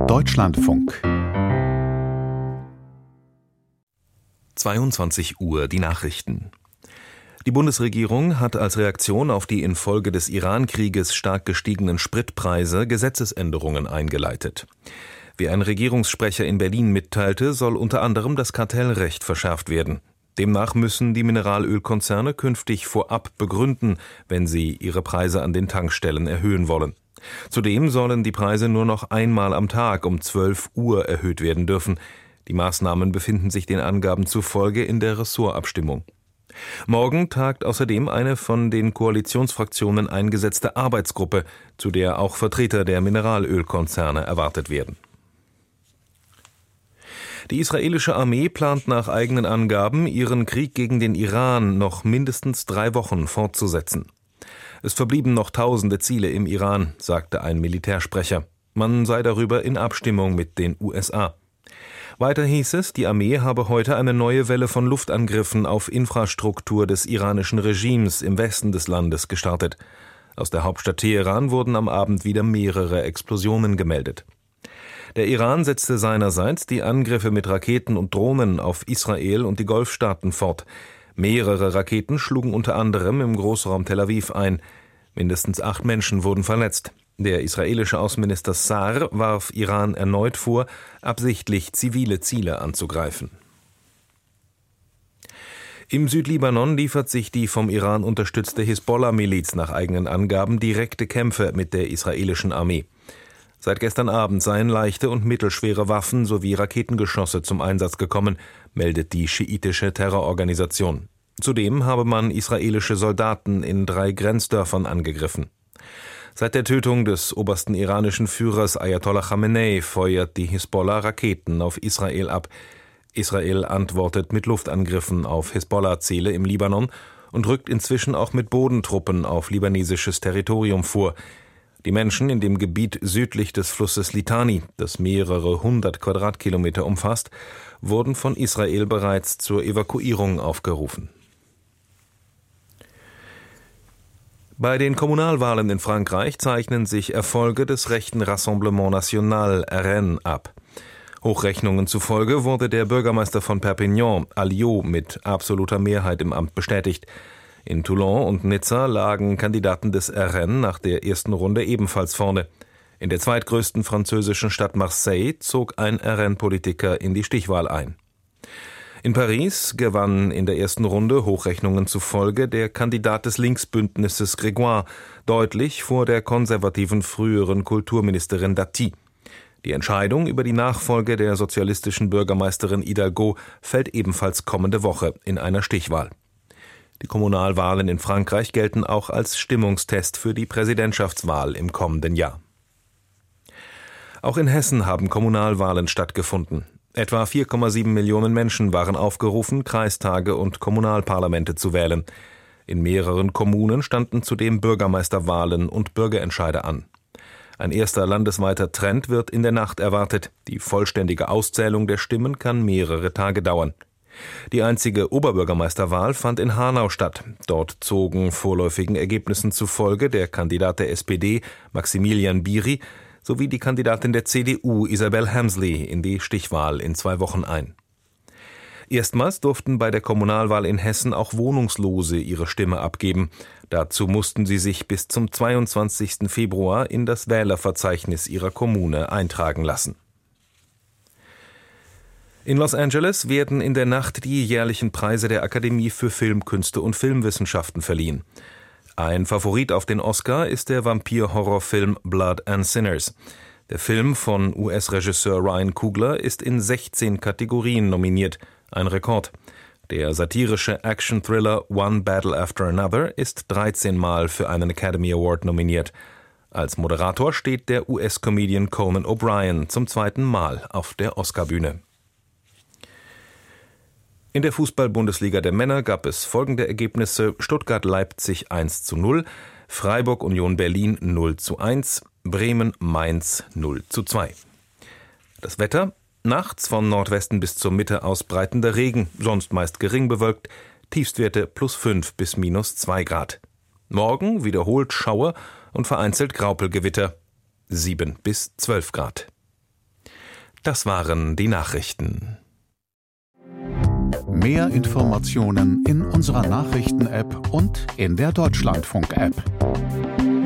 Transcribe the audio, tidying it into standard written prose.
Deutschlandfunk. 22 Uhr, die Nachrichten. Die Bundesregierung hat als Reaktion auf die infolge des Iran-Krieges stark gestiegenen Spritpreise Gesetzesänderungen eingeleitet. Wie ein Regierungssprecher in Berlin mitteilte, soll unter anderem das Kartellrecht verschärft werden. Demnach müssen die Mineralölkonzerne künftig vorab begründen, wenn sie ihre Preise an den Tankstellen erhöhen wollen. Zudem sollen die Preise nur noch einmal am Tag um 12 Uhr erhöht werden dürfen. Die Maßnahmen befinden sich den Angaben zufolge in der Ressortabstimmung. Morgen tagt außerdem eine von den Koalitionsfraktionen eingesetzte Arbeitsgruppe, zu der auch Vertreter der Mineralölkonzerne erwartet werden. Die israelische Armee plant nach eigenen Angaben, ihren Krieg gegen den Iran noch mindestens 3 Wochen fortzusetzen. Es verblieben noch tausende Ziele im Iran, sagte ein Militärsprecher. Man sei darüber in Abstimmung mit den USA. Weiter hieß es, die Armee habe heute eine neue Welle von Luftangriffen auf Infrastruktur des iranischen Regimes im Westen des Landes gestartet. Aus der Hauptstadt Teheran wurden am Abend wieder mehrere Explosionen gemeldet. Der Iran setzte seinerseits die Angriffe mit Raketen und Drohnen auf Israel und die Golfstaaten fort. Mehrere Raketen schlugen unter anderem im Großraum Tel Aviv ein. Mindestens 8 Menschen wurden verletzt. Der israelische Außenminister Saar warf Iran erneut vor, absichtlich zivile Ziele anzugreifen. Im Südlibanon liefert sich die vom Iran unterstützte Hisbollah-Miliz nach eigenen Angaben direkte Kämpfe mit der israelischen Armee. Seit gestern Abend seien leichte und mittelschwere Waffen sowie Raketengeschosse zum Einsatz gekommen, meldet die schiitische Terrororganisation. Zudem habe man israelische Soldaten in 3 Grenzdörfern angegriffen. Seit der Tötung des obersten iranischen Führers Ayatollah Khamenei feuert die Hisbollah Raketen auf Israel ab. Israel antwortet mit Luftangriffen auf Hisbollah-Ziele im Libanon und rückt inzwischen auch mit Bodentruppen auf libanesisches Territorium vor. Die Menschen in dem Gebiet südlich des Flusses Litani, das mehrere 100 Quadratkilometer umfasst, wurden von Israel bereits zur Evakuierung aufgerufen. Bei den Kommunalwahlen in Frankreich zeichnen sich Erfolge des rechten Rassemblement National RN ab. Hochrechnungen zufolge wurde der Bürgermeister von Perpignan, Alliot, mit absoluter Mehrheit im Amt bestätigt. In Toulon und Nizza lagen Kandidaten des RN nach der ersten Runde ebenfalls vorne. In der zweitgrößten französischen Stadt Marseille zog ein RN-Politiker in die Stichwahl ein. In Paris gewann in der ersten Runde Hochrechnungen zufolge der Kandidat des Linksbündnisses Grégoire deutlich vor der konservativen früheren Kulturministerin Dati. Die Entscheidung über die Nachfolge der sozialistischen Bürgermeisterin Hidalgo fällt ebenfalls kommende Woche in einer Stichwahl. Die Kommunalwahlen in Frankreich gelten auch als Stimmungstest für die Präsidentschaftswahl im kommenden Jahr. Auch in Hessen haben Kommunalwahlen stattgefunden. Etwa 4,7 Millionen Menschen waren aufgerufen, Kreistage und Kommunalparlamente zu wählen. In mehreren Kommunen standen zudem Bürgermeisterwahlen und Bürgerentscheide an. Ein erster landesweiter Trend wird in der Nacht erwartet. Die vollständige Auszählung der Stimmen kann mehrere Tage dauern. Die einzige Oberbürgermeisterwahl fand in Hanau statt. Dort zogen vorläufigen Ergebnissen zufolge der Kandidat der SPD, Maximilian Biri, sowie die Kandidatin der CDU, Isabel Hemsley, in die Stichwahl in 2 Wochen ein. Erstmals durften bei der Kommunalwahl in Hessen auch Wohnungslose ihre Stimme abgeben. Dazu mussten sie sich bis zum 22. Februar in das Wählerverzeichnis ihrer Kommune eintragen lassen. In Los Angeles werden in der Nacht die jährlichen Preise der Akademie für Filmkünste und Filmwissenschaften verliehen. Ein Favorit auf den Oscar ist der Vampir-Horrorfilm Blood and Sinners. Der Film von US-Regisseur Ryan Coogler ist in 16 Kategorien nominiert, ein Rekord. Der satirische Action-Thriller One Battle After Another ist 13 Mal für einen Academy Award nominiert. Als Moderator steht der US-Comedian Conan O'Brien zum 2. Mal auf der Oscarbühne. In der Fußball-Bundesliga der Männer gab es folgende Ergebnisse: Stuttgart-Leipzig 1:0, Freiburg-Union Berlin 0:1, Bremen-Mainz 0:2. Das Wetter: nachts von Nordwesten bis zur Mitte ausbreitender Regen, sonst meist gering bewölkt, Tiefstwerte +5 bis -2 Grad. Morgen wiederholt Schauer und vereinzelt Graupelgewitter, 7 bis 12 Grad. Das waren die Nachrichten. Mehr Informationen in unserer Nachrichten-App und in der Deutschlandfunk-App.